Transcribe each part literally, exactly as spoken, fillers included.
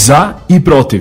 Za i protiv.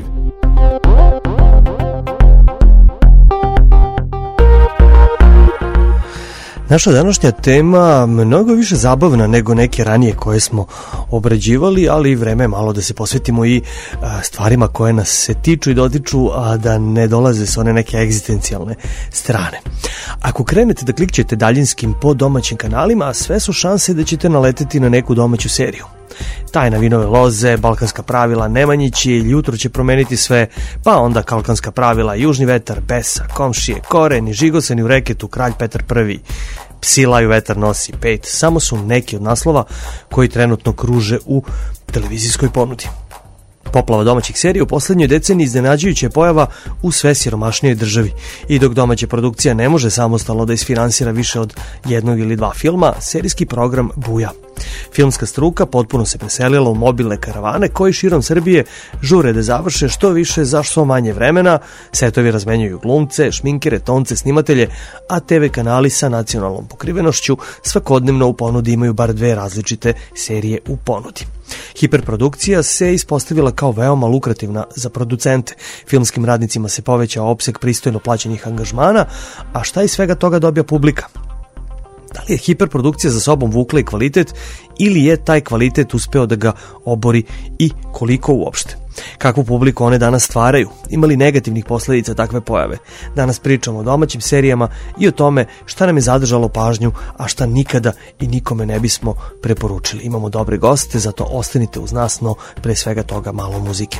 Naša današnja tema mnogo više zabavna nego neke ranije koje smo obrađivali, ali vreme je malo da se posvetimo i stvarima koje nas se tiču i dotiču, a da ne dolaze s one neke egzistencijalne strane. Ako krenete da klikćete daljinskim po domaćim kanalima, sve su šanse da ćete naleteti na neku domaću seriju. Tajna vinove loze, Balkanska pravila, Nemanjići, Jutro će promeniti sve, pa onda Kalkanska pravila, Južni vetar, Besa, Komšije, Koreni, Žigosani u reketu, Kralj Petar Prvi, Psi laju, vetar nosi pet. Samo su neki od naslova koji trenutno kruže u televizijskoj ponudi. Poplava domaćih serija u poslednjoj deceniji iznenađujuća je pojava u sve siromašnijoj državi. I dok domaća produkcija ne može samostalno da isfinansira više od jednog ili dva filma, serijski program buja. Filmska struka potpuno se preselila u mobilne karavane koji širom Srbije žure da završe što više za što manje vremena, setovi razmenjuju glumce, šminkere, tonce, snimatelje, a te ve kanali sa nacionalnom pokrivenošću svakodnevno u ponudi imaju bar dve različite serije u ponudi. Hiperprodukcija se ispostavila kao veoma lukrativna za producente. Filmskim radnicima se povećao opseg pristojno plaćenih angažmana, a šta iz svega toga dobija publika? Da li je hiperprodukcija za sobom vukla i kvalitet ili je taj kvalitet uspeo da ga obori i koliko uopšte? Kakvu publiku one danas stvaraju? Ima li negativnih posledica takve pojave? Danas pričamo o domaćim serijama i o tome šta nam je zadržalo pažnju, a šta nikada i nikome ne bismo preporučili. Imamo dobre goste, zato ostanite uz nas, no pre svega toga malo muzike.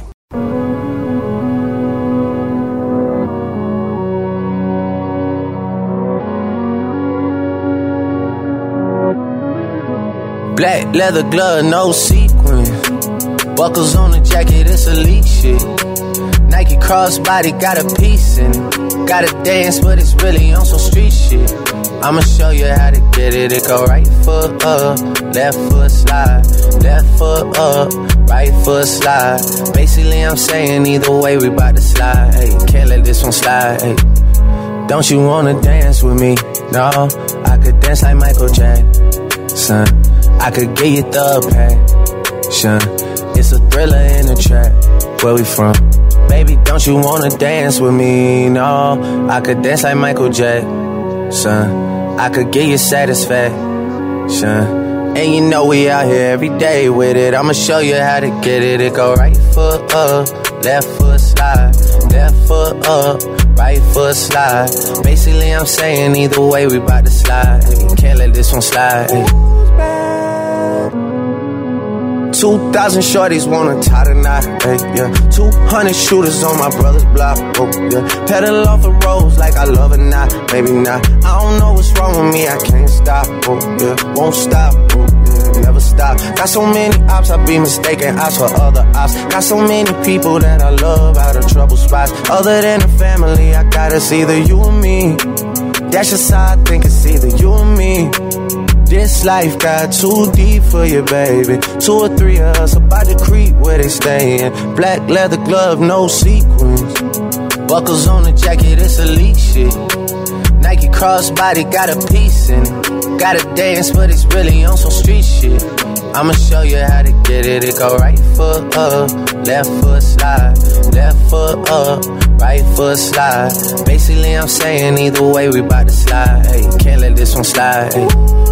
Black leather glove, no sequins. Buckles on the jacket, it's elite shit. Nike crossbody got a piece in it. Gotta dance, but it's really on some street shit. I'ma show you how to get it. It go right foot up, left foot slide. Left foot up, right foot slide. Basically, I'm saying either way, we bout to slide. Hey, can't let this one slide. Hey. Don't you wanna dance with me? No, I could dance like Michael Jackson. I could get you the passion. It's a thriller in the trap. Where we from? Baby, don't you wanna dance with me? No, I could dance like Michael Jackson. I could get you satisfaction. And you know we out here every day with it. I'ma show you how to get it. It go right foot up, left foot slide. Left foot up, right foot slide. Basically, I'm saying either way, we bout to slide. Hey, can't let this one slide. Hey. Two thousand shorties wanna tie the knot, hey, yeah. Two hundred shooters on my brother's block, oh, yeah. Pedal off the roads like I love it, not, maybe not. I don't know what's wrong with me, I can't stop, oh, yeah. Won't stop, oh, yeah, never stop. Got so many ops, I be mistaken ops for other ops. Got so many people that I love out of trouble spots. Other than the family, I got it's either you or me. That's just how I think it's either you or me. This life got too deep for you, baby. Two or three of us about to creep where they stayin'. Black leather glove, no sequins. Buckles on the jacket, it's elite shit. Nike crossbody got a piece in it. Gotta dance, but it's really on some street shit. I'ma show you how to get it. It go right foot up, left foot slide. Left foot up, right foot slide. Basically, I'm saying either way, we bout to slide. Hey, can't let this one slide. Hey.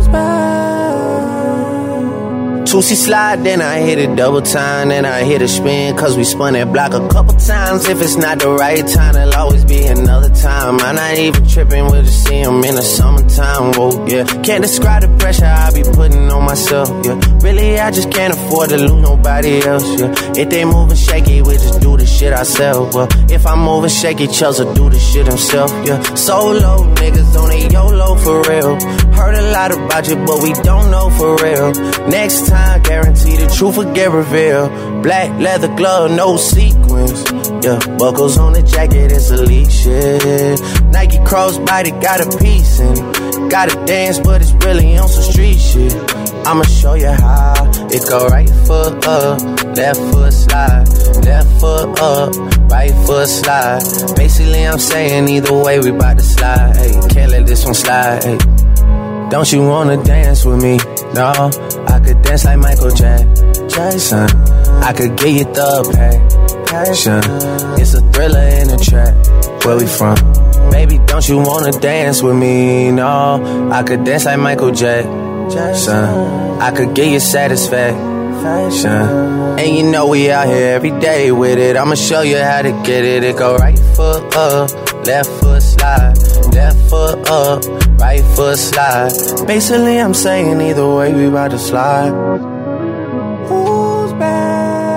Two-C slide, then I hit it double time, then I hit a spin, cause we spun that block a couple times. If it's not the right time, there'll always be another time. I'm not even tripping, we'll just see them in the summertime, whoa, yeah. Can't describe the pressure I be putting on myself, yeah. Really, I just can't afford to lose nobody else, yeah. If they moving shaky, we just do the shit ourselves, well. If I'm moving shaky, Chelsea do the shit himself, yeah. Solo niggas on a YOLO for real. Heard a lot about you, but we don't know for real. Next time, I guarantee the truth will get revealed. Black leather glove, no sequins. Yeah, buckles on the jacket, it's elite shit. Nike crossbody got a piece in it. Gotta dance, but it's really on some street shit. I'ma show you how. It go right foot up, left foot slide. Left foot up, right foot slide. Basically, I'm saying either way, we bout to slide. Hey, can't let this one slide. Hey. Don't you wanna dance with me? No, I could dance like Michael Jackson. I could get you the It's a thriller in a trap. Where we from? Baby, don't you wanna dance with me? No, I could dance like Michael Jackson. I could get you satisfaction. And you know we out here every day with it. I'ma show you how to get it. It go right foot up, left foot slide, left foot up, right foot slide. Basically I'm saying either way we about to slide. Who's bad?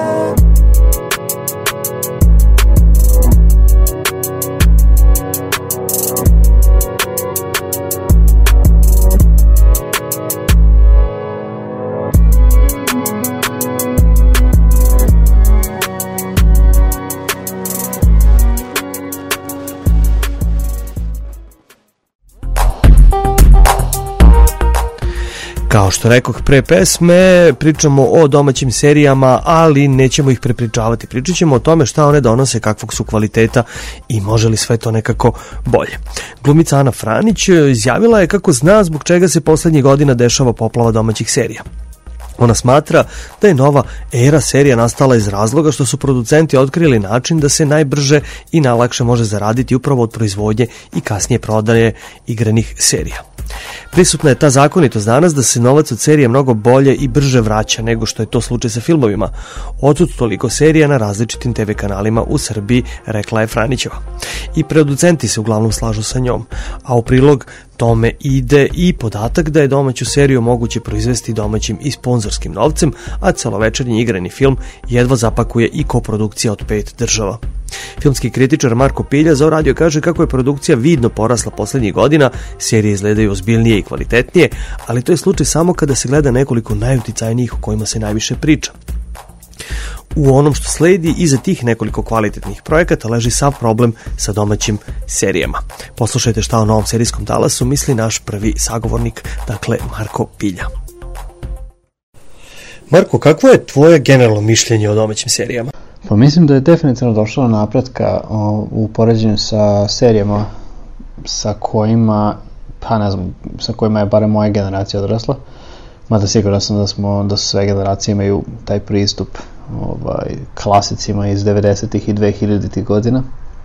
Kao što rekoh pre pesme, pričamo o domaćim serijama, ali nećemo ih prepričavati. Pričat ćemo o tome šta one donose, kakvog su kvaliteta i može li sve to nekako bolje. Glumica Ana Franić izjavila je kako zna zbog čega se poslednjih godina dešava poplava domaćih serija. Ona smatra da je nova era serija nastala iz razloga što su producenti otkrili način da se najbrže i najlakše može zaraditi upravo od proizvodnje i kasnije prodaje igranih serija. Prisutna je ta zakonitost danas da se novac od serije mnogo bolje i brže vraća nego što je to slučaj sa filmovima. Otud toliko serija na različitim te ve kanalima u Srbiji, rekla je Franićeva. I producenti se uglavnom slažu sa njom, a u prilog tome ide i podatak da je domaću seriju moguće proizvesti domaćim i sponzorskim novcem, a celovečernji igrani film jedva zapakuje i koprodukcija od pet država. Filmski kritičar Marko Pilja za Radio kaže kako je produkcija vidno porasla poslednjih godina, serije izgledaju ozbiljnije i kvalitetnije, ali to je slučaj samo kada se gleda nekoliko najuticajnijih o kojima se najviše priča. U onom što sledi iza tih nekoliko kvalitetnih projekata leži sav problem sa domaćim serijama. Poslušajte šta o novom serijskom talasu misli naš prvi sagovornik, dakle Marko Pilja. Marko, kakvo je tvoje generalno mišljenje o domaćim serijama? Pa mislim da je definitivno došlo do napretka o, u poređenju sa serijama sa kojima, pa ne znam, sa kojima je barem moja generacija odrasla. Mada siguran sam da, smo, da su sve generacije imaju taj pristup ovaj, klasicima iz devedesetih i dvehiljaditih godina.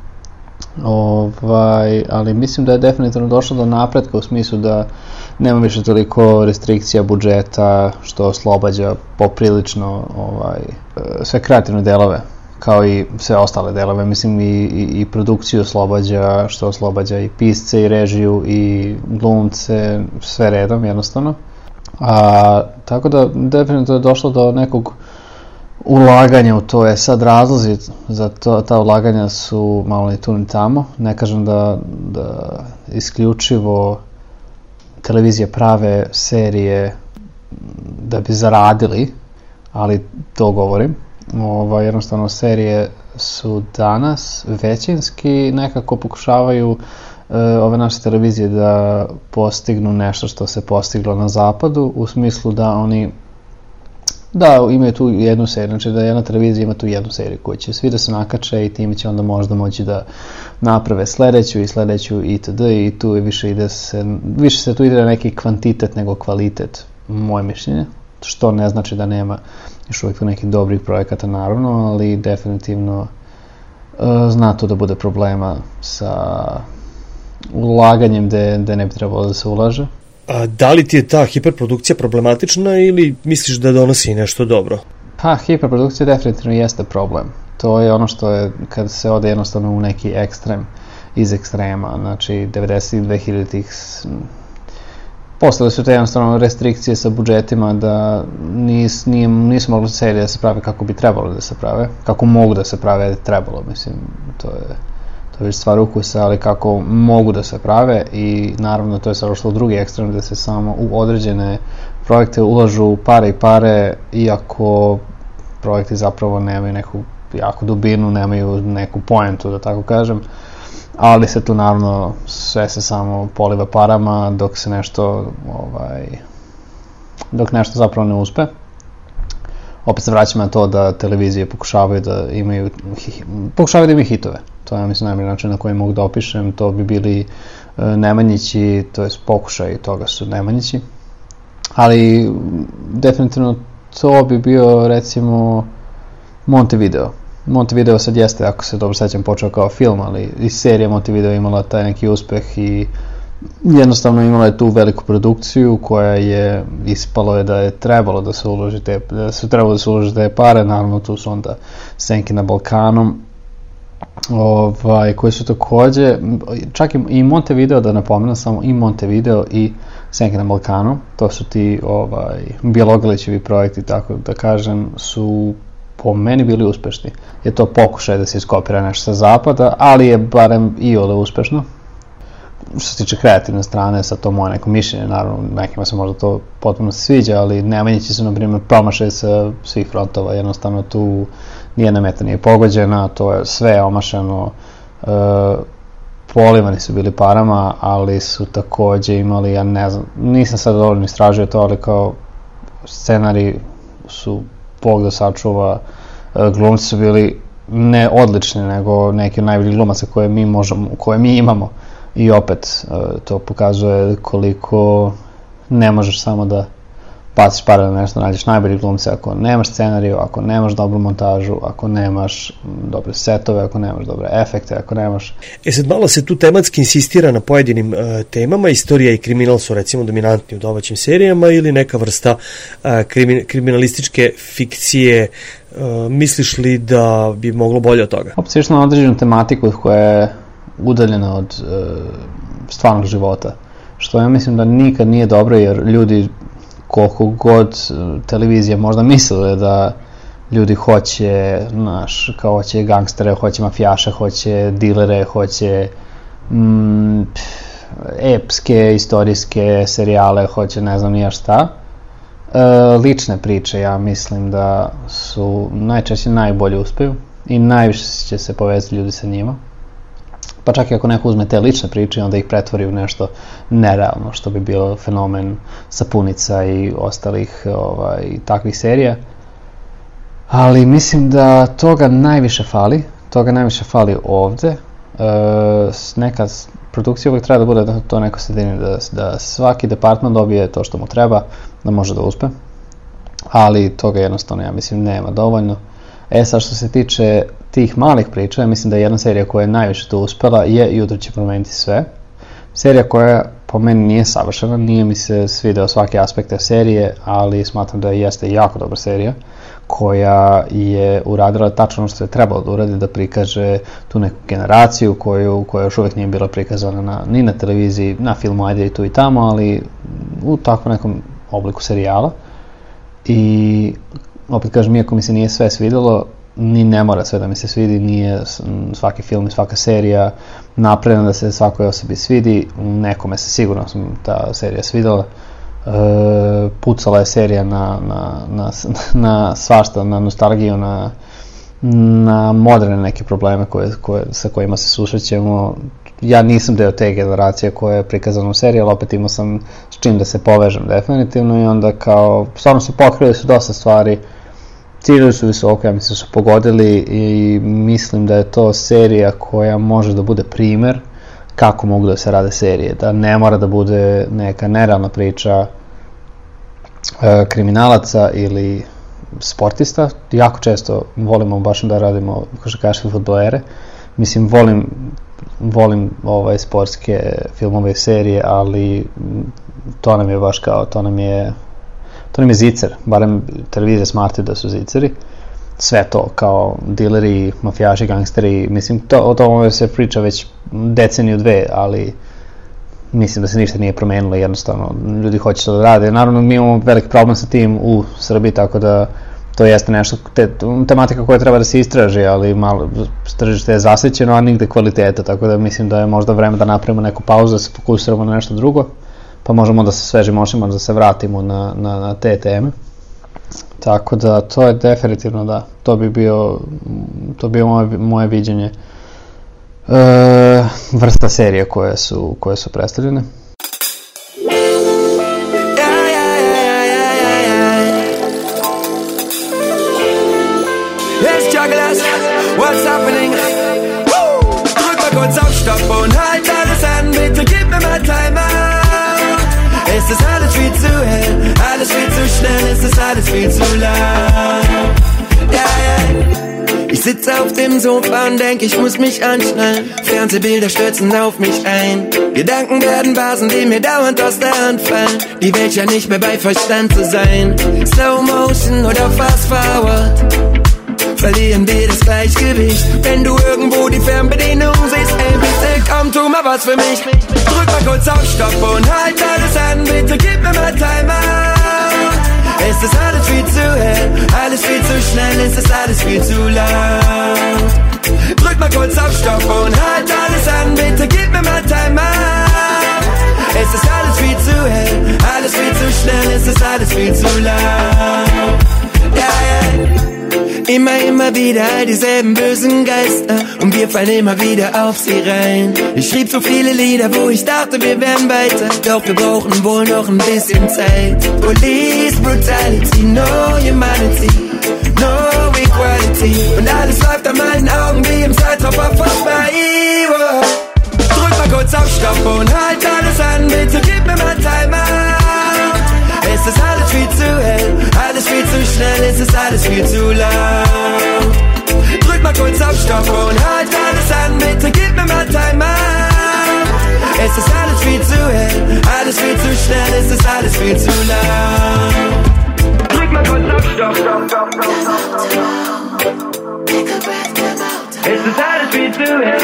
Ovaj, ali mislim da je definitivno došlo do napretka u smislu da nema više toliko restrikcija budžeta što oslobađa poprilično ovaj, sve kreativne delove kao i sve ostale delove. Mislim i, i, i produkciju oslobađa, što oslobađa i pisce i režiju i glumce, sve redom jednostavno. A, tako da definitivno je došlo do nekog ulaganja u to. Je sad razlozi za to, ta ulaganja su malo ni tu ni tamo. Ne kažem da, da isključivo televizije prave serije da bi zaradili, ali to govorim. Ovo, jednostavno serije su danas većinski nekako pokušavaju e, ove naše televizije da postignu nešto što se postiglo na zapadu, u smislu da oni da imaju tu jednu seriju, znači da jedna televizija ima tu jednu seriju koju će svi da se nakače i time će onda možda moći da naprave sledeću i sledeću itd. I tu je više ide se, više se tu ide na neki kvantitet nego kvalitet, moje mišljenje, što ne znači da nema još uvijek nekih dobrih projekata naravno, ali definitivno uh, zna to da bude problema sa ulaganjem gde, gde ne bi trebalo da se ulaže. A da li ti je ta hiperprodukcija problematična ili misliš da donosi nešto dobro? Pa, hiperprodukcija definitivno jeste problem. To je ono što je kad se ode jednostavno u neki ekstrem iz ekstrema. Znači, devedesetih i dvehiljaditih postale su te jednostavno restrikcije sa budžetima da nis, nije, nisu mogli serije da se prave kako bi trebalo da se prave. Kako mogu da se prave, trebalo, mislim, to je... To je već stvar ukusa, ali kako mogu da se prave i naravno to je sad ošlo u drugi ekstrem da se samo u određene projekte ulažu pare i pare, iako projekti zapravo nemaju neku jako dubinu, nemaju neku poentu, da tako kažem, ali se tu naravno sve se samo poliva parama dok se nešto ovaj, dok nešto zapravo ne uspe. Opet se vraćamo na to da televizije pokušavaju da imaju pokušavaju da imaju hitove. To je, mislim, najbolji način na koji mogu da opišem. To bi bili uh, Nemanjići, to je pokušaj toga su Nemanjići. Ali definitivno to bi bio, recimo, Montevideo. Montevideo sad jeste, ako se dobro sećam, počeo kao film, ali i serija Montevideo imala taj neki uspeh i jednostavno imala je tu veliku produkciju koja je, ispalo je da je trebalo da se uloži te, da se trebalo da se uloži te pare, naravno tu su onda Senke na Balkanu, ovaj, koji su takođe, čak i Montevideo, da napomenem samo, i Montevideo i Senke na Balkanu, to su ti ovaj, Bjelogrlićevi projekti, tako da kažem, su po meni bili uspešni. Je to pokušaj da se iskopira nešto sa zapada, ali je barem i ole uspešno. Što se tiče kreativne strane, sad to moje neko mišljenje, naravno nekima se možda to potpuno sviđa, ali Nemanjići su, na primjer, promašaj sa svih frontova, jednostavno tu nijedna meta nije pogođena, to je sve omašano, e, polivani su bili parama, ali su takođe imali, ja ne znam, nisam sad dovoljno istražio to, ali kao scenari su Bog da sačuva, e, glumci su bili ne odlični, nego neki od najboljih glumaca koje mi možemo, koje mi imamo. I opet to pokazuje koliko ne možeš samo da baciš pare na nešto, nađeš najbolji glumce ako nemaš scenariju, ako nemaš dobru montažu, ako nemaš dobre setove, ako nemaš dobre efekte, ako nemaš... E sad malo se tu tematski insistira na pojedinim uh, temama, istorija i kriminal su recimo dominantni u domaćim serijama ili neka vrsta uh, krimin, kriminalističke fikcije, uh, misliš li da bi moglo bolje od toga? Opet se išlo na određenu tematiku koja je udaljena od e, stvarnog života, što ja mislim da nikad nije dobro, jer ljudi, koliko god televizija možda mislile da ljudi hoće, znaš, kao hoće gangstere, hoće mafijaše, hoće dilere, hoće mm, epske, istorijske serijale, hoće ne znam nija šta, e, lične priče, ja mislim da su najčešće najbolje uspeju i najviše će se povezati ljudi sa njima. Pa čak i ako neko uzme te lične priče, onda ih pretvori u nešto nerealno, što bi bilo fenomen Sapunica i ostalih ovaj, takvih serija. Ali mislim da toga najviše fali, toga najviše fali ovde. E, neka produkcija uvijek treba da bude da to neko sredini, da, da svaki departman dobije to što mu treba, da može da uspe. Ali toga jednostavno, ja mislim, nema dovoljno. E sad, što se tiče tih malih priča, ja mislim da je jedna serija koja je najviše to uspela je Jutro će promeniti sve. Serija koja po meni nije savršena, nije mi se svideo svaki aspekt te serije, ali smatram da jeste jako dobra serija koja je uradila tačno ono što je trebalo da uradi, da prikaže tu neku generaciju koju, koja još uvijek nije bila prikazana na, ni na televiziji, na filmu, ajde i tu i tamo, ali u takvom nekom obliku serijala. I opet kažem, iako mi se nije sve svidelo, ni ne mora sve da mi se svidi, nije svaki film i svaka serija napravljena da se svakoj osobi svidi, nekome se sigurno ta serija svidela. E, pucala je serija na, na, na, na svašta, na nostalgiju, na, na moderne neke probleme koje, koje, sa kojima se susrećemo. Ja nisam deo te generacije koja je prikazana u seriji, ali opet imao sam s čim da se povežem definitivno i onda kao, stvarno su pokrili su dosta stvari, ciljevi su visoko, ja mislim su pogodili i mislim da je to serija koja može da bude primer kako mogu da se rade serije, da ne mora da bude neka nerealna priča e, kriminalaca ili sportista. Jako često volimo baš da radimo košarkaške fudbalere, mislim volim volim ovaj sportske filmove i serije, ali to nam je baš kao, to nam je to nam je zicer, barem televizija smatraju da su ziceri, sve to kao dileri, mafijaši, gangsteri, mislim to, o tome se priča već deceniju dve, ali mislim da se ništa nije promenilo, jednostavno ljudi hoće to da rade. Naravno mi imamo velik problem sa tim u Srbiji, tako da to jeste nešto, te, tematika koja treba da se istraži, ali malo tržište je zasićeno, a nigde kvaliteta, tako da mislim da je možda vreme da napravimo neku pauzu, da se fokusiramo na nešto drugo, pa možemo da se svežim očima, da se vratimo na, na, na te teme. Tako da to je definitivno da, to bi bio, to bi bio moje, moje viđenje e, vrsta serije koje su, koje su predstavljene. What's happening? Drück mal kurz auf Stopp und halt alles an, bitte gib mir mal Timeout. Ist das alles viel zu hell, alles viel zu schnell, ist das alles viel zu laut? Ja, ja. Ich sitze auf dem Sofa und denk, ich muss mich anschnallen. Fernsehbilder stürzen auf mich ein. Gedanken werden Vasen, die mir dauernd aus der Hand fallen. Die Welt ja nicht mehr bei Verstand zu sein. Slow Motion oder Fast Forward, verlieren wir das Gleichgewicht. Wenn du irgendwo die Fernbedienung siehst, ey bitte komm, tu mal was für mich. Drück mal kurz auf Stopp und halt alles an, bitte gib mir mal Timeout. Es ist alles viel zu hell, alles viel zu schnell, es ist alles viel zu laut. Drück mal kurz auf Stopp und halt alles an, bitte gib mir mal Timeout. Es ist alles viel zu hell, alles viel zu schnell, es ist alles viel zu laut. Ja, ja. Immer, immer wieder all dieselben bösen Geister und wir fallen immer wieder auf sie rein. Ich schrieb so viele Lieder, wo ich dachte, wir wären weiter, doch wir brauchen wohl noch ein bisschen Zeit. Police Brutality, no humanity, no equality, und alles läuft an meinen Augen wie im Zeitraffer vorbei. Wow. Drück mal kurz auf Stopp und halt alles an, bitte gib mir mal Timeout. Es ist alles viel zu hell, alles viel zu schnell, es ist alles viel zu laut. Drück mal kurz auf Stopp und halt alles an, bitte gib mir mal Timeout. Es ist alles viel zu hell, alles viel zu schnell, es ist alles viel zu laut. Drück mal kurz auf Stopp, Stopp, Stopp, Stopp, Stopp. Es ist alles viel zu hell.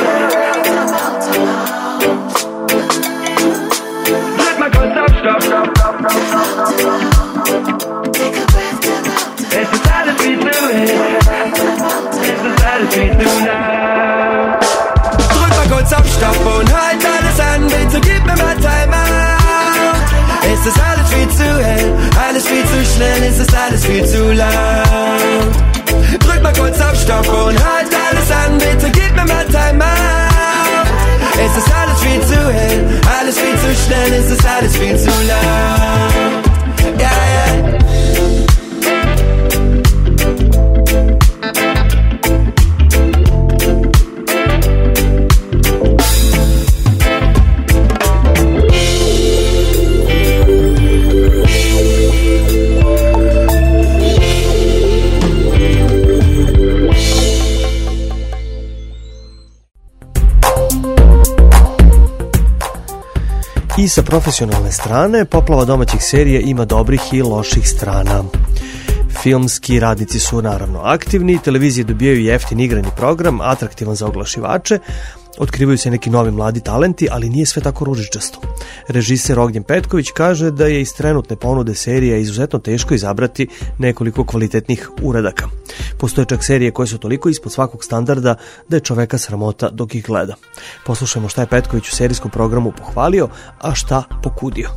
Drück mal kurz auf Stopp, Stopp, Stopp, Stopp, Stopp. Es ist alles viel zu hell. Es ist alles viel zu laut. Drück mal kurz auf Stopp und halt alles an, bitte gib mir mal Timeout. Es ist alles viel zu hell, alles viel zu schnell, es ist alles viel zu laut. Drück mal kurz auf Stopp und halt alles an, bitte gib mir mal Timeout. Es ist alles viel zu hell, alles viel zu schnell, es ist alles viel zu laut. Ja, ja. I sa profesionalne strane, poplava domaćih serija ima dobrih i loših strana. Filmski radnici su naravno aktivni, televizije dobijaju jeftin igrani program, atraktivan za oglašivače, otkrivaju se neki novi mladi talenti, ali nije sve tako ružičasto. Režiser Ognjen Petković kaže da je iz trenutne ponude serija izuzetno teško izabrati nekoliko kvalitetnih uradaka. Postoje čak serije koje su toliko ispod svakog standarda da je čoveka sramota dok ih gleda. Poslušajmo šta je Petković u serijskom programu pohvalio, a šta pokudio.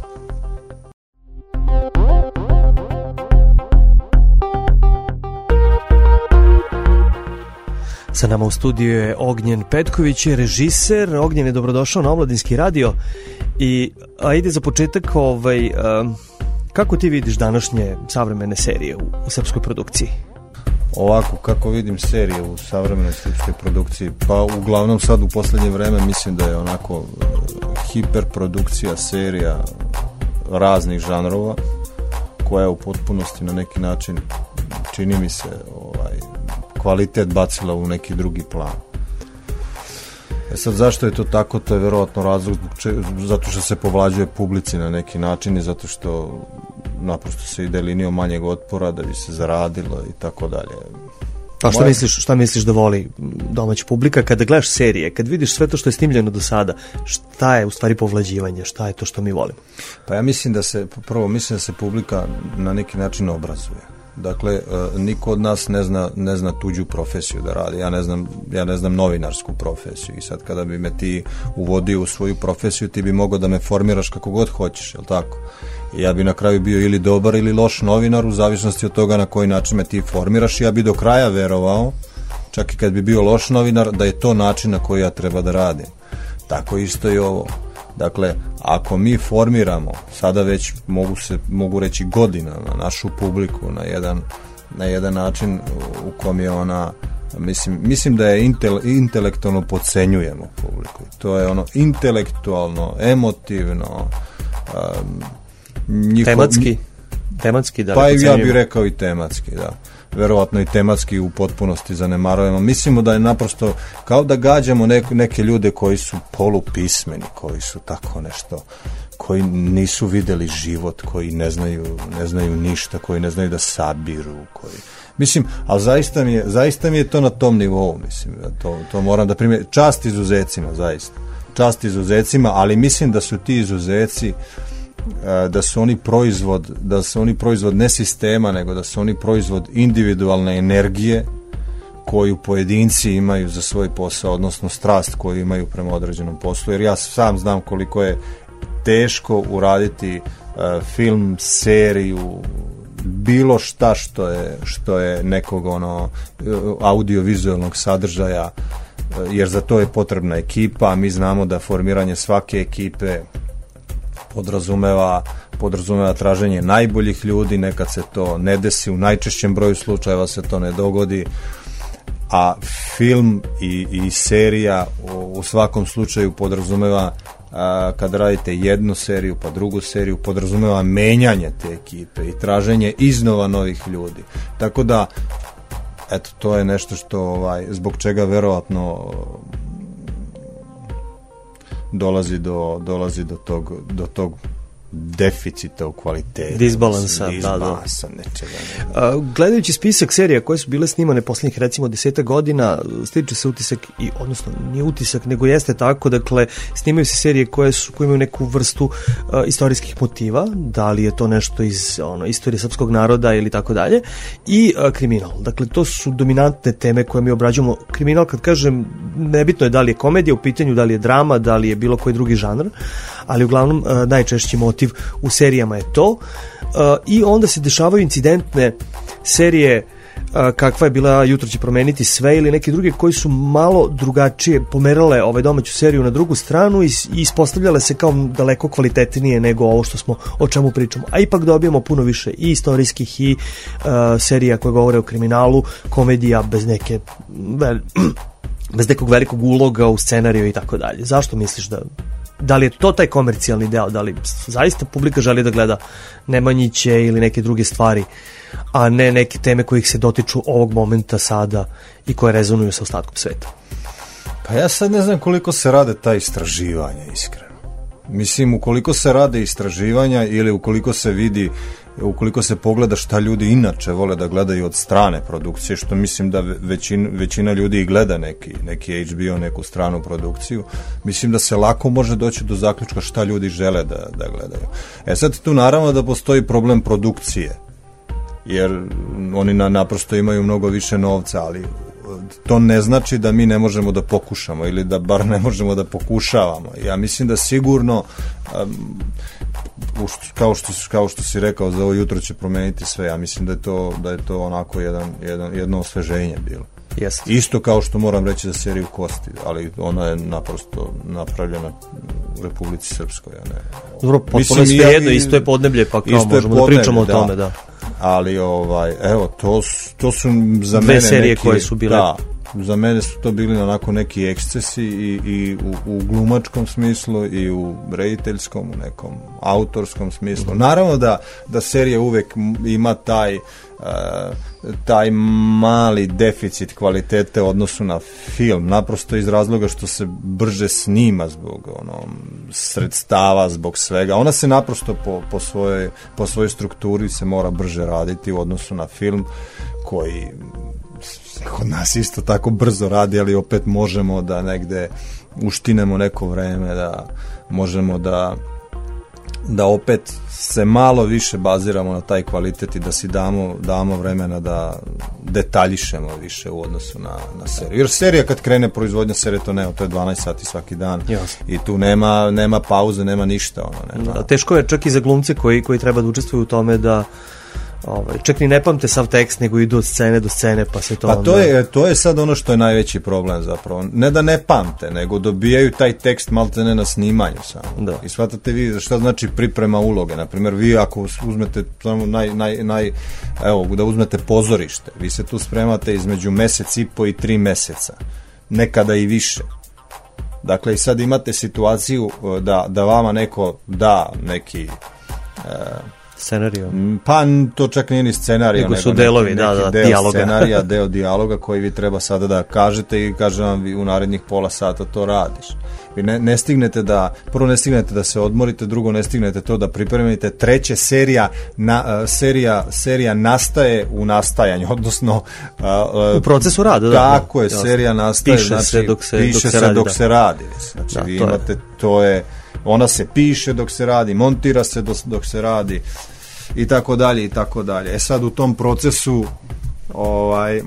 Sa nama u studiju je Ognjen Petković, režiser. Ognjen je dobrodošao na Omladinski radio i ajde za početak, ovaj, um, kako ti vidiš današnje savremene serije u, u srpskoj produkciji? Ovako, kako vidim serije u savremenoj srpskoj produkciji, pa uglavnom sad u poslednje vreme mislim da je onako uh, hiperprodukcija serija raznih žanrova koja je u potpunosti na neki način, čini mi se, ovaj, kvalitet bacila u neki drugi plan. E sad, zašto je to tako? To je verovatno razlog zato što se povlađuje publici na neki način i zato što naprosto se ide linijom manjeg otpora da bi se zaradilo i tako dalje. Pa šta misliš, šta misliš da voli domaća publika kada gledaš serije, kad vidiš sve to što je snimljeno do sada, šta je u stvari povlađivanje, šta je to što mi volimo? Pa ja mislim da se, prvo mislim da se publika na neki način obrazuje. Dakle, niko od nas ne zna, ne zna tuđu profesiju da radi. Ja ne znam, ja ne znam novinarsku profesiju i sad kada bi me ti uvodio u svoju profesiju, ti bi mogao da me formiraš kako god hoćeš, jel tako? I ja bi na kraju bio ili dobar ili loš novinar u zavisnosti od toga na koji način me ti formiraš i ja bi do kraja verovao, čak i kad bi bio loš novinar, da je to način na koji ja treba da radim. Tako isto i ovo. Dakle, ako mi formiramo, sada već mogu, se, mogu reći godinama, našu publiku na jedan, na jedan način u kom je ona, mislim, mislim da je intel, intelektualno podcenjujemo publiku. To je ono intelektualno, emotivno, um, njihov, tematski, tematski da pa ja bih rekao i tematski, da. verovatno i tematski u potpunosti zanemarujemo. Mislimo da je naprosto kao da gađamo neke, neke ljude koji su polupismeni, koji su tako nešto, koji nisu videli život, koji ne znaju, ne znaju ništa, koji ne znaju da sabiru, koji... Mislim, ali zaista mi je, zaista mi je to na tom nivou, mislim, to, to moram da primjerim. Čast izuzecima, zaista. Čast izuzecima, ali mislim da su ti izuzeci, da su oni proizvod, da su oni proizvod ne sistema, nego da su oni proizvod individualne energije koju pojedinci imaju za svoj posao, odnosno strast koju imaju prema određenom poslu, jer ja sam znam koliko je teško uraditi uh, film, seriju, bilo šta što je, što je nekog ono audiovizualnog sadržaja, jer za to je potrebna ekipa. Mi znamo da formiranje svake ekipe podrazumeva, podrazumeva traženje najboljih ljudi, nekad se to ne desi, u najčešćem broju slučajeva se to ne dogodi, a film i, i serija u, u svakom slučaju podrazumeva, a, kad radite jednu seriju pa drugu seriju, podrazumeva menjanje te ekipe i traženje iznova novih ljudi. Tako da, eto, to je nešto što, ovaj, zbog čega verovatno dolazi do, dolazi do tog, do tog deficita u kvaliteti. Disbalansa, da, da. Nečega, ne. A, gledajući spisak serija koje su bile snimane posljednjih recimo deseta godina, stiče se utisak, i, odnosno nije utisak, nego jeste tako, dakle, snimaju se serije koje, su, koje imaju neku vrstu a, istorijskih motiva, da li je to nešto iz ono, istorije srpskog naroda ili tako dalje, i a, kriminal. Dakle, to su dominantne teme koje mi obrađujemo. Kriminal, kad kažem, nebitno je da li je komedija u pitanju, da li je drama, da li je bilo koji drugi žanr, ali uglavnom a, najčešći motiv u serijama je to. Uh, i onda se dešavaju incidentne serije uh, kakva je bila Jutro će promeniti sve ili neke druge koji su malo drugačije pomerale ovaj domaću seriju na drugu stranu i, i ispostavljale se kao daleko kvalitetnije nego ovo što smo, o čemu pričamo, a ipak dobijamo puno više i istorijskih i uh, serija koje govore o kriminalu, komedija bez neke vel, bez nekog velikog uloga u scenariju i tako dalje. Zašto misliš da Da li je to taj komercijalni deo, da li zaista publika želi da gleda Nemanjiće ili neke druge stvari, a ne neke teme koje ih se dotiču ovog momenta sada i koje rezonuju sa ostatkom sveta? Pa ja sad ne znam koliko se rade ta istraživanja, iskreno. Mislim, ukoliko se rade istraživanja ili ukoliko se vidi, ukoliko se pogleda šta ljudi inače vole da gledaju od strane produkcije, što mislim da većin, većina ljudi i gleda neki, neki H B O, neku stranu produkciju, mislim da se lako može doći do zaključka šta ljudi žele da, da gledaju. E sad tu naravno da postoji problem produkcije, jer oni na, naprosto imaju mnogo više novca, ali to ne znači da mi ne možemo da pokušamo ili da bar ne možemo da pokušavamo. Ja mislim da sigurno um, kao što, kao što si rekao, za ovo jutro će promeniti sve. Ja mislim da je to, da je to onako jedan, jedan, jedno osveženje bilo. Yes. Isto kao što moram reći za seriju Kosti, ali ona je naprosto napravljena u Republici Srpskoj, a ne. Dobro, potpuno je sve jedno, isto je podneblje, pa kao možemo podneblje, da pričamo da, o tome, da. Ali ovaj, evo, to, to su za Dve mene serije neki, koje su bile. Da, za mene su to bili onako neki ekscesi i, i u, u glumačkom smislu i u rediteljskom, u nekom autorskom smislu. Naravno da, da serija uvek ima taj uh, taj mali deficit kvalitete u odnosu na film, naprosto iz razloga što se brže snima zbog ono, sredstava, zbog svega. Ona se naprosto po, po, svojoj, po svojoj strukturi se mora brže raditi u odnosu na film koji kod nas isto tako brzo radi, ali opet možemo da negde uštinemo neko vreme, da možemo da da opet se malo više baziramo na taj kvalitet i da si damo, damo vremena da detaljišemo više u odnosu na, na seriju. Jer serija kad krene proizvodnja serije, to nema, to je dvanaest sati svaki dan. Jasno. I tu nema, nema pauze, nema ništa. Ono, nema. Da, teško je čak i za glumce koji, koji treba da učestvuju u tome da Ovaj, čak ni ne pamte sav tekst, nego idu od scene do scene, pa se to... Pa onda... to je, to je sad ono što je najveći problem zapravo. Ne da ne pamte, nego dobijaju taj tekst malte ne na snimanju samo. Da. I shvatate vi šta znači priprema uloge. Naprimjer, vi ako uzmete samo naj, naj, naj, evo, da uzmete pozorište, vi se tu spremate između mesec i po i tri meseca. Nekada i više. Dakle, i sad imate situaciju da, da vama neko da neki... E, scenariju? Pa to čak nije ni scenarij, nego su delovi, neki, da, neki da, deo dijaloga. scenarija, deo dijaloga koji vi treba sada da kažete i kažem vam vi u narednih pola sata to radiš. Vi ne, ne stignete da, prvo ne stignete da se odmorite, drugo ne stignete to da pripremite, treće serija, na, uh, serija, serija nastaje u nastajanju, odnosno uh, u procesu rada. Tako da, je, serija nastaje, piše znači, se dok se, piše dok se, se radi, dok da. se radi. Znači da, vi to imate, je. to je, ona se piše dok se radi, montira se dok, dok se radi i tako dalje i tako dalje. E sad u tom procesu ovaj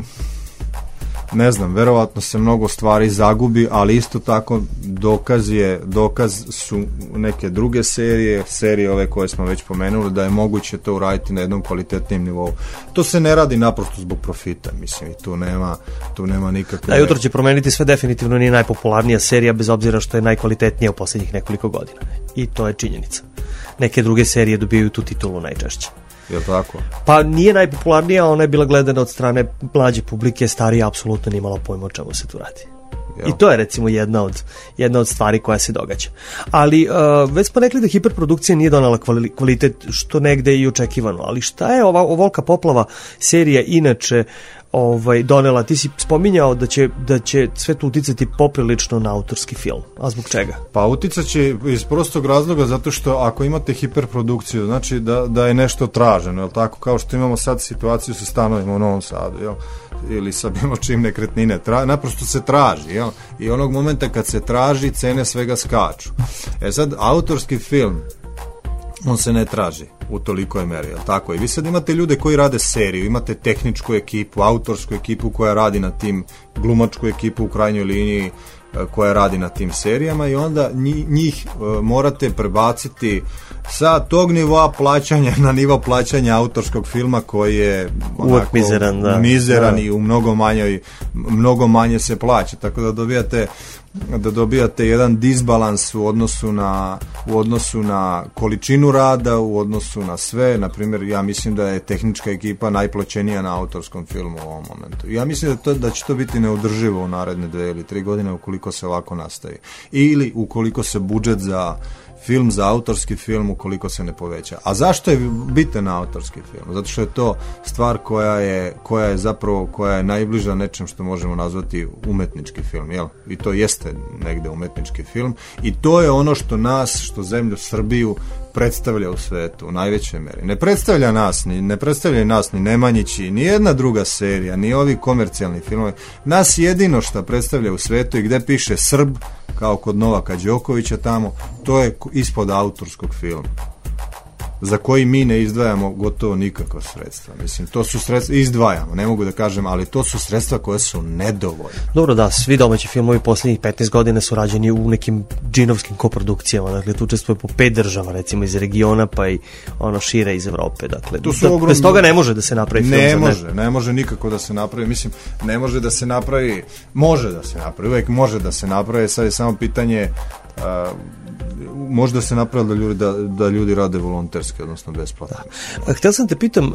ne znam, verovatno se mnogo stvari zagubi, ali isto tako dokaz je, dokaz su neke druge serije, serije ove koje smo već pomenuli, da je moguće to uraditi na jednom kvalitetnim nivou. To se ne radi naprosto zbog profita, mislim, i tu nema, tu nema nikakve... Da, jutro će promeniti sve, definitivno nije najpopularnija serija, bez obzira što je najkvalitetnija u posljednjih nekoliko godina. I to je činjenica. Neke druge serije dobijaju tu titulu najčešće. Je li tako? Pa nije najpopularnija, ona je bila gledana od strane mlađe publike, starija apsolutno nije imala pojma o čemu se tu radi. Jel? I to je recimo jedna od, jedna od stvari koja se događa. Ali uh, već smo rekli da hiperprodukcija nije donala kvali, kvalitet, što negde je i očekivano. Ali šta je ova ovolika poplava serija inače ovaj, donela? Ti si spominjao da će, da će sve to uticati poprilično na autorski film. A zbog čega? Pa uticat će iz prostog razloga zato što ako imate hiperprodukciju, znači da, da je nešto traženo, jel tako? Kao što imamo sad situaciju sa stanovima u Novom Sadu, jel? Ili sa bilo čim nekretnine, Tra, naprosto se traži, jel? I onog momenta kad se traži, cene svega skaču. E sad, autorski film, on se ne traži u tolikoj meri, jel tako? I vi sad imate ljude koji rade seriju, imate tehničku ekipu, autorsku ekipu koja radi na tim, glumačku ekipu u krajnjoj liniji koja radi na tim serijama i onda njih, njih uh, morate prebaciti sa tog nivoa plaćanja na nivo plaćanja autorskog filma koji je uvek mizeran, da. mizeran da. I u mnogo manjoj, mnogo manje se plaća, tako da dobijate da dobijate jedan disbalans u odnosu na u odnosu na količinu rada, u odnosu na sve. Na primjer, ja mislim da je tehnička ekipa najplaćenija na autorskom filmu u ovom momentu. Ja mislim da, to, da će to biti neodrživo u naredne dve ili tri godine ukoliko se lako nastavi. Ili ukoliko se budžet za film, za autorski film, ukoliko se ne poveća. A zašto je bitan autorski film? Zato što je to stvar koja je, koja je zapravo, koja je najbliža nečem što možemo nazvati umetnički film, jel? I to jeste negde umetnički film. I to je ono što nas, što zemlju Srbiju predstavlja u svetu, u najvećoj meri. Ne predstavlja nas, ni, ne predstavlja nas ni Nemanjići, ni jedna druga serija, ni ovi komercijalni filmovi. Nas jedino što predstavlja u svetu i gde piše Srb, kao kod Novaka Đokovića tamo, to je ispod autorskog filma, za koji mi ne izdvajamo gotovo nikakva sredstva. Mislim, to su sredstva, izdvajamo, ne mogu da kažem, ali to su sredstva koje su nedovoljne. Dobro, da, svi domaći filmovi posljednjih petnaest godina su rađeni u nekim džinovskim koprodukcijama, dakle, tu učestvuje po pet država, recimo iz regiona, pa i ono šire iz Evrope, dakle, da, ogromno... bez toga ne može da se napravi film. Ne može, ne... ne može nikako da se napravi, mislim, ne može da se napravi, može da se napravi, uvijek može da se napravi, sad je samo pitanje, uh, možda se napravi da ljudi, da, da ljudi rade volonterski, odnosno besplatno. Da. Htio sam te pitam,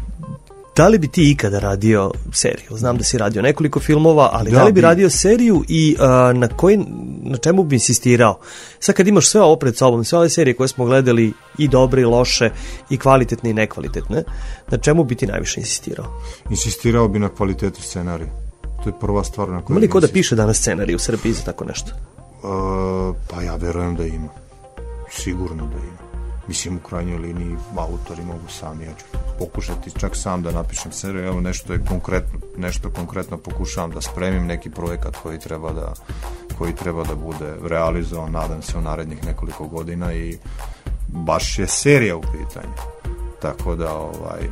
da li bi ti ikada radio seriju? Znam da si radio nekoliko filmova, ali da, da li bi, bi radio seriju i uh, na, koji, na čemu bi insistirao? Sad kad imaš sve ovo pred sobom, sve ove serije koje smo gledali, i dobre i loše, i kvalitetne i nekvalitetne, na čemu bi ti najviše insistirao? Insistirao bi na kvalitetu scenarija. To je prva stvar na kojoj... Ima li ko da piše danas scenarij u Srbiji za tako nešto? Uh, pa ja verujem da ima. Sigurno da ima. Mislim, u krajnjoj liniji autori mogu sami, ja ću pokušati čak sam da napišem seriju, evo nešto je konkretno, nešto konkretno pokušavam da spremim, neki projekat koji treba da, koji treba da bude realizovan, nadam se, u narednih nekoliko godina i baš je serija u pitanju. Tako da, ovaj,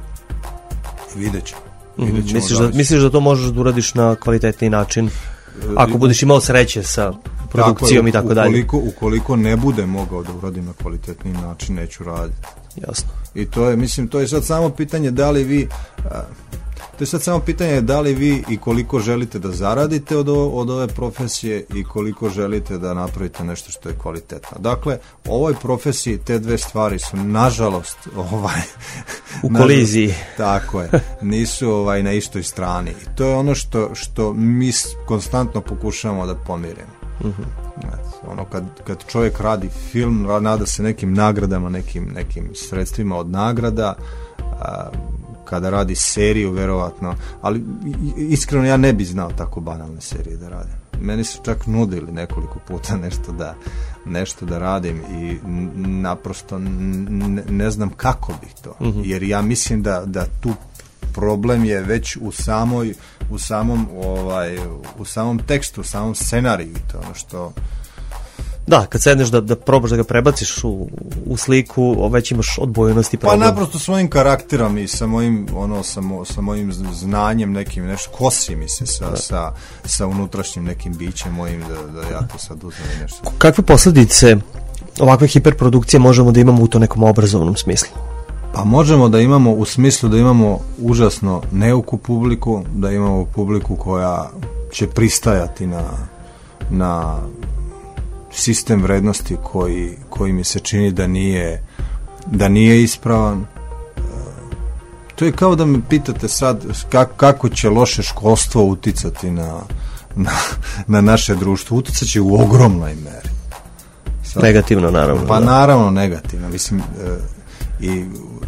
vidjet ćemo. Vidjet ćemo. Misliš, da, misliš da to možeš da uradiš na kvalitetniji način? Ako budeš imao sreće sa produkcijom tako, i tako dalje. Ukoliko, ukoliko ne bude mogao da uradim na kvalitetni način, neću raditi. Jasno. I to je, mislim, to je sad samo pitanje da li vi, a, to je sad samo pitanje da li vi i koliko želite da zaradite od, o, od ove profesije i koliko želite da napravite nešto što je kvalitetno. Dakle, u ovoj profesiji te dve stvari su, nažalost, ovaj... u koliziji. Nažalost, tako je. Nisu ovaj, na istoj strani. I to je ono što, što mi konstantno pokušavamo da pomirimo. Uh-huh. Ono kad, kad čovjek radi film, nada se nekim nagradama, nekim, nekim sredstvima od nagrada, a, kada radi seriju, verovatno, ali iskreno ja ne bi znao tako banalne serije da radim. Meni su čak nudili nekoliko puta nešto da, nešto da radim i naprosto ne, ne znam kako bih to. Uh-huh. Jer ja mislim da, da tu problem je već u samoj u samom ovaj u samom tekstu, u samom scenariju, to ono što da, kad sedneš da, da probaš da ga prebaciš u, u sliku, već imaš odbojnost i problem. Pa naprosto svojim karakterom i sa mojim, ono, sa, mo, sa mojim znanjem nekim, nešto, kosi mi se sa, sa, sa unutrašnjim nekim bićem mojim da, da ja to sad uzmem i nešto. Kakve posledice ovakve hiperprodukcije možemo da imamo u to nekom obrazovnom smislu? Pa možemo da imamo u smislu da imamo užasno neuku publiku, da imamo publiku koja će pristajati na, na sistem vrednosti koji, koji mi se čini da nije, da nije ispravan. To je kao da me pitate sad kako, kako će loše školstvo uticati na, na, na naše društvo. Uticat će u ogromnoj meri. Sad, negativno, naravno. Pa da. naravno negativno. Mislim, e, i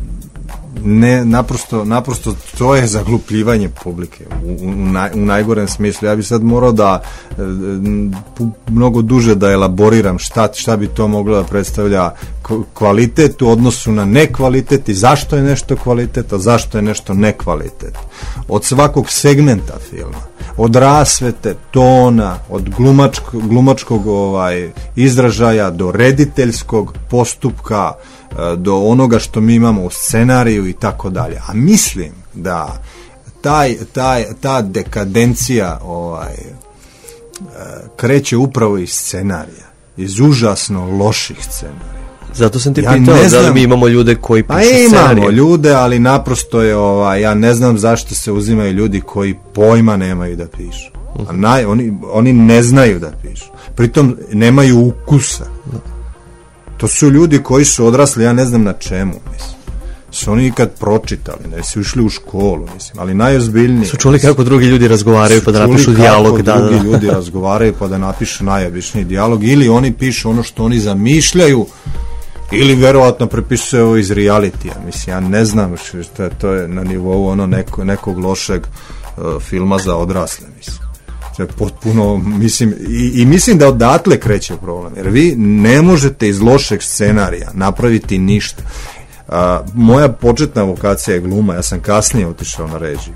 ne, naprosto, naprosto to je zaglupljivanje publike u, u, naj, u najgorem smislu. Ja bi sad morao da e, mnogo duže da elaboriram šta, šta bi to moglo da predstavlja kvalitet u odnosu na nekvalitet i zašto je nešto kvalitet, a zašto je nešto nekvalitet. Od svakog segmenta filma, od rasvete, tona, od glumačkog, glumačkog ovaj, izražaja do rediteljskog postupka, do onoga što mi imamo u scenariju i tako dalje. A mislim da taj, taj, ta dekadencija ovaj, kreće upravo iz scenarija, iz užasno loših scenarija. Zato sam ti ja pitao da znam, li mi imamo ljude koji pišu pa scenarije. Imamo ljude, ali naprosto je, ovaj, ja ne znam zašto se uzimaju ljudi koji pojma nemaju da pišu. A naj, oni, oni ne znaju da pišu. Pritom nemaju ukusa. To su ljudi koji su odrasli, ja ne znam na čemu, mislim. Su oni ikad pročitali, ne su išli u školu, mislim, ali najozbiljnije. Su čuli kako drugi ljudi razgovaraju pa da napišu dijalog. Da, drugi da. ljudi razgovaraju pa da napišu najobičniji dijalog, ili oni pišu ono što oni zamišljaju, ili verovatno prepisuju ovo iz realitija. Mislim, ja ne znam što je, to je na nivou ono neko, nekog lošeg uh, filma za odrasle, mislim. To je potpuno, mislim, i, i mislim da odatle kreće problem, jer vi ne možete iz lošeg scenarija napraviti ništa. Uh, moja početna vokacija je gluma, ja sam kasnije otišao na režiju,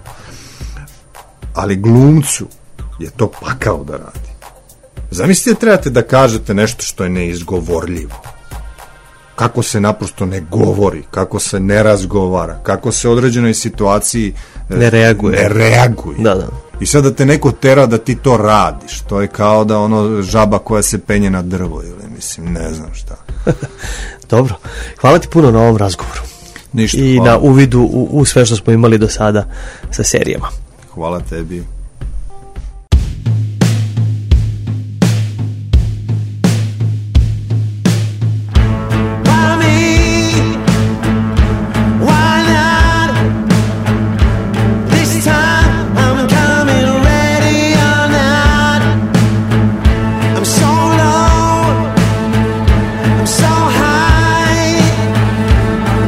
ali glumcu je to pakao da radi. Zamislite, trebate da kažete nešto što je neizgovorljivo, kako se naprosto ne govori, kako se ne razgovara, kako se u određenoj situaciji ne reaguje, ne reaguje. Da, da. I sad da te neko tera da ti to radiš, to je kao da ono žaba koja se penje na drvo ili mislim, ne znam šta. Dobro, hvala ti puno na ovom razgovoru. Ništa, i hvala. Na uvidu u, u sve što smo imali do sada sa serijama. Hvala tebi.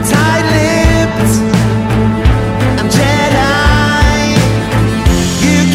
You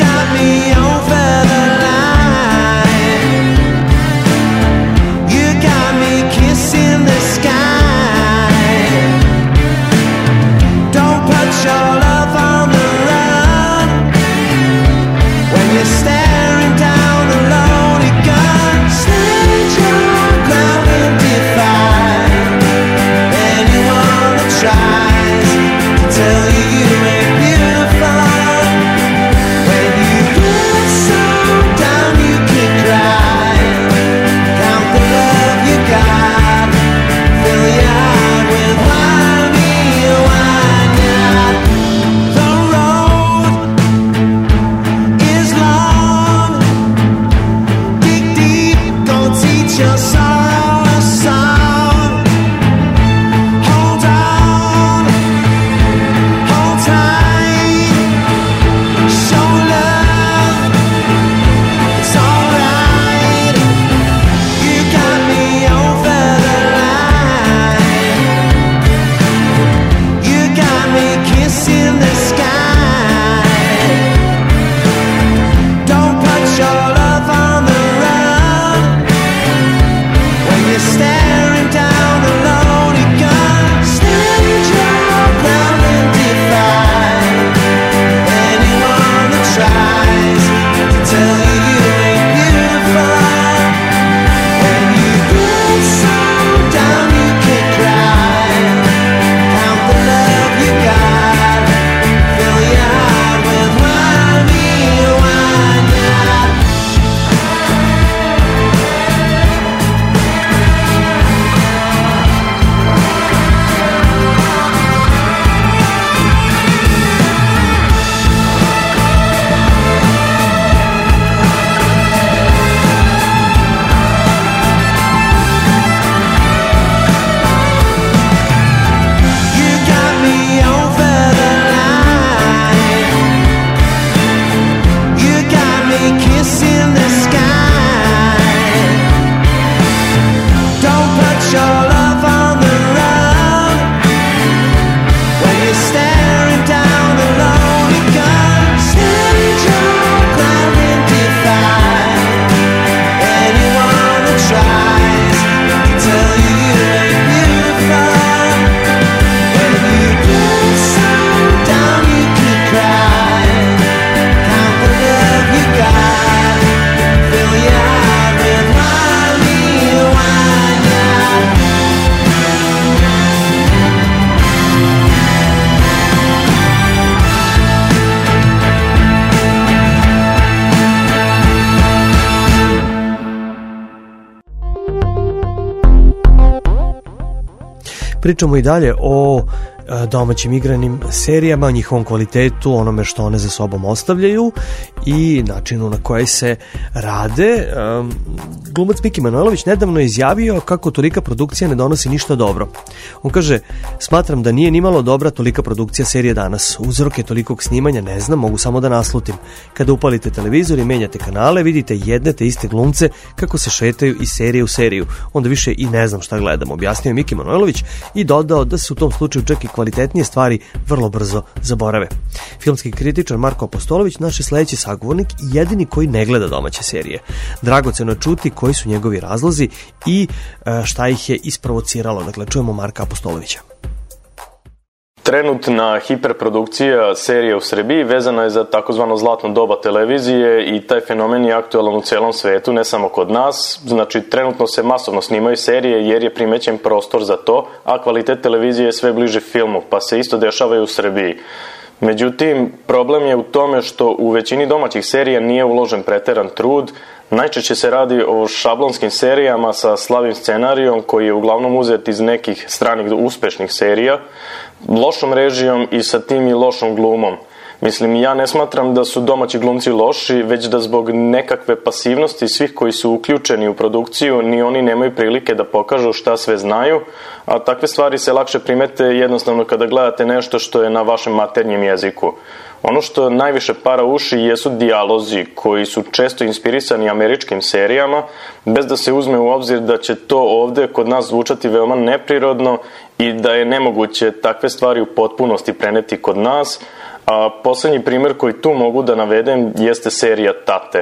you're staring down the loaded gun. Stand your ground and defy anyone that tries to tell you you ain't beautiful. When you get so down you can cry. Count the love you got, fill your heart with mommy wine. You got me over the line. You got me kissing the sky. Don't put your love on the run. When you're staring down the loaded gun. Stand your ground and defy anyone that tries to tell you you ain't beautiful. When you get so down you can cry. Count the love you got, fill your heart with mommy wine. Pričamo i dalje o e, domaćim igranim serijama, njihovom kvalitetu, onome što one za sobom ostavljaju i načinu na koji se rade. E, glumac Miki Manojlović nedavno je izjavio kako tolika produkcija ne donosi ništa dobro. On kaže, smatram da nije nimalo dobra tolika produkcija serije danas. Uzroke tolikog snimanja ne znam, mogu samo da naslutim. Kada upalite televizor i menjate kanale, vidite jedne te iste glumce kako se šetaju iz serije u seriju. Onda više i ne znam šta gledam, objasnio je Miki Manojlović i dodao da se u tom slučaju čak i kvalitetnije stvari vrlo brzo zaborave. Filmski kritičar Marko Apostolović, naš je sledeći sagovornik i jedini koji ne gleda domaće serije. Dragoceno je čuti koji su njegovi razlozi i e, šta ih je isprovociralo. Dakle, čujemo Marka Apostolovića. Trenutna hiperprodukcija serije u Srbiji vezana je za takozvano zlatno doba televizije i taj fenomen je aktualan u celom svetu, ne samo kod nas. Znači, trenutno se masovno snimaju serije jer je primećen prostor za to, a kvalitet televizije je sve bliže filmu, pa se isto dešava i u Srbiji. Međutim, problem je u tome što u većini domaćih serija nije uložen preteran trud. Najčešće se radi o šablonskim serijama sa slabim scenarijom koji je uglavnom uzet iz nekih stranih uspešnih serija, lošom režijom i sa tim i lošom glumom. Mislim, ja ne smatram da su domaći glumci loši, već da zbog nekakve pasivnosti svih koji su uključeni u produkciju, ni oni nemaju prilike da pokažu šta sve znaju, a takve stvari se lakše primete jednostavno kada gledate nešto što je na vašem maternjem jeziku. Ono što najviše para uši jesu dijalozi koji su često inspirisani američkim serijama, bez da se uzme u obzir da će to ovde kod nas zvučati veoma neprirodno i da je nemoguće takve stvari u potpunosti preneti kod nas, a poslednji primer koji tu mogu da navedem jeste serija Tate.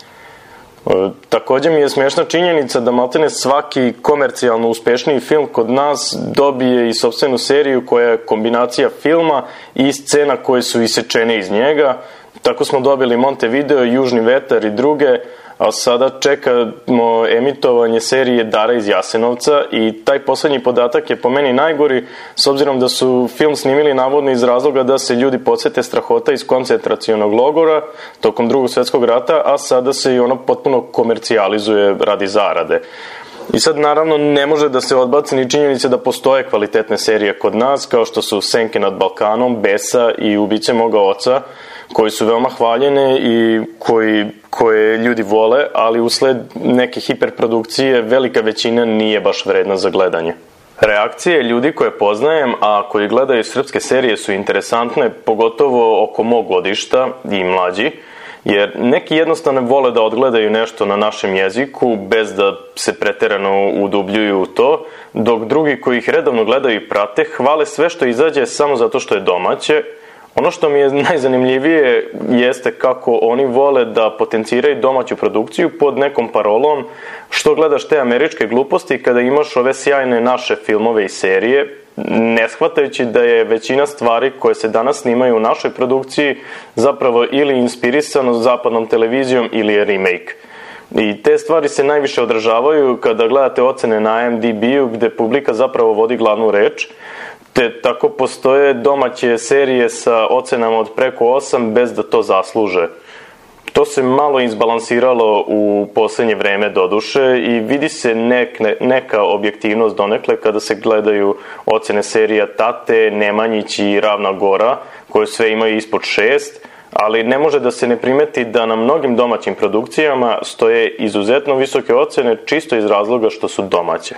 E, takođe mi je smešna činjenica da maltene svaki komercijalno uspešniji film kod nas dobije i sopstvenu seriju koja je kombinacija filma i scena koje su isečene iz njega. Tako smo dobili Montevideo, Južni vetar i druge, a sada čekamo emitovanje serije Dara iz Jasenovca i taj poslednji podatak je po meni najgori, s obzirom da su film snimili navodno iz razloga da se ljudi podsete strahota iz koncentracionog logora tokom Drugog svetskog rata, a sada se i ono potpuno komercijalizuje radi zarade. I sad naravno ne može da se odbaci ni činjenice da postoje kvalitetne serije kod nas, kao što su Senke nad Balkanom, Besa i Ubice moga oca, koji su veoma hvaljene i koji, koje ljudi vole, ali usled neke hiperprodukcije velika većina nije baš vredna za gledanje. Reakcije ljudi koje poznajem, a koji gledaju srpske serije su interesantne, pogotovo oko mog godišta i mlađi, jer neki jednostavno vole da odgledaju nešto na našem jeziku bez da se preterano udubljuju u to, dok drugi koji ih redovno gledaju i prate hvale sve što izađe samo zato što je domaće, Ono što mi je najzanimljivije jeste kako oni vole da potenciraju domaću produkciju pod nekom parolom što gledaš te američke gluposti kada imaš ove sjajne naše filmove i serije, ne shvatajući da je većina stvari koje se danas snimaju u našoj produkciji zapravo ili inspirisano zapadnom televizijom ili je remake. I te stvari se najviše odražavaju kada gledate ocene na I M D B-u gde publika zapravo vodi glavnu reč, te tako postoje domaće serije sa ocenama od preko osam bez da to zasluže. To se malo izbalansiralo u poslednje vreme doduše i vidi se nek, neka objektivnost donekle kada se gledaju ocene serija Tate, Nemanjić i Ravna Gora, koje sve imaju ispod šest, ali ne može da se ne primeti da na mnogim domaćim produkcijama stoje izuzetno visoke ocene čisto iz razloga što su domaće.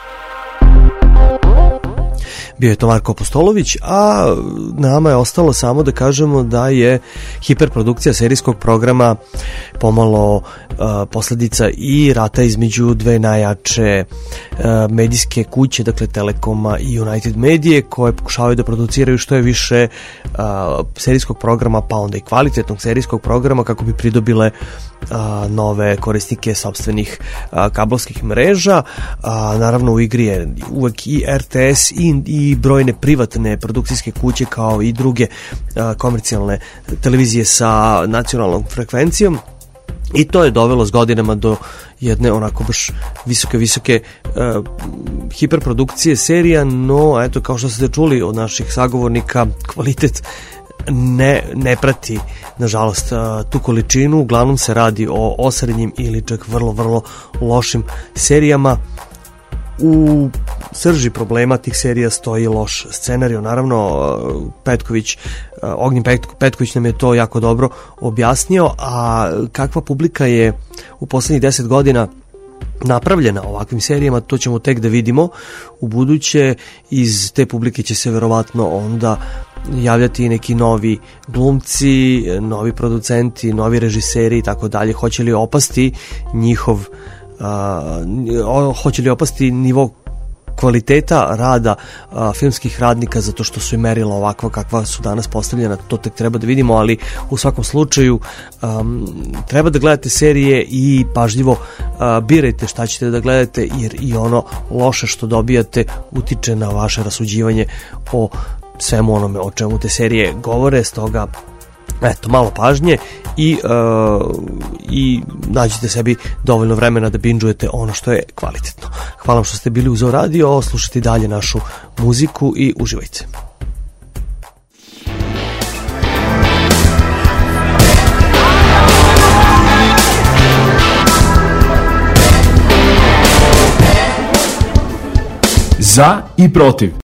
Bio je to Marko Apostolović, a nama je ostalo samo da kažemo da je hiperprodukcija serijskog programa pomalo uh, posledica i rata između dve najjače uh, medijske kuće, dakle Telekoma i United Medije, koje pokušavaju da produciraju što je više uh, serijskog programa, pa onda i kvalitetnog serijskog programa kako bi pridobile a, nove korisnike sopstvenih a, kablovskih mreža. A, naravno u igri je uvek i R T S i, i brojne privatne produkcijske kuće kao i druge a, komercijalne televizije sa nacionalnom frekvencijom. I to je dovelo s godinama do jedne onako baš visoke, visoke uh, hiperprodukcije serija, no eto kao što ste čuli od naših sagovornika, kvalitet ne, ne prati nažalost uh, tu količinu. Uglavnom se radi o osrednjim ili čak vrlo, vrlo lošim serijama. U srži problema tih serija stoji loš scenarij. Naravno, Petković, Ognjen Petković nam je to jako dobro objasnio, a kakva publika je u poslednjih deset godina napravljena ovakvim serijama, to ćemo tek da vidimo u buduće. Iz te publike će se verovatno onda javljati neki novi glumci, novi producenti, novi režiseri i tako dalje. Hoće li opasti njihov Uh, hoće li opasti nivo kvaliteta rada uh, filmskih radnika zato što su i merila ovakva kakva su danas postavljena, to tek treba da vidimo, ali u svakom slučaju um, treba da gledate serije i pažljivo uh, birajte šta ćete da gledate, jer i ono loše što dobijate utiče na vaše rasuđivanje o svemu onome o čemu te serije govore. Stoga eto, malo pažnje i, uh, i nađite sebi dovoljno vremena da binđujete ono što je kvalitetno. Hvala vam što ste bili uz radio, slušajte dalje našu muziku i uživajte. Za i protiv.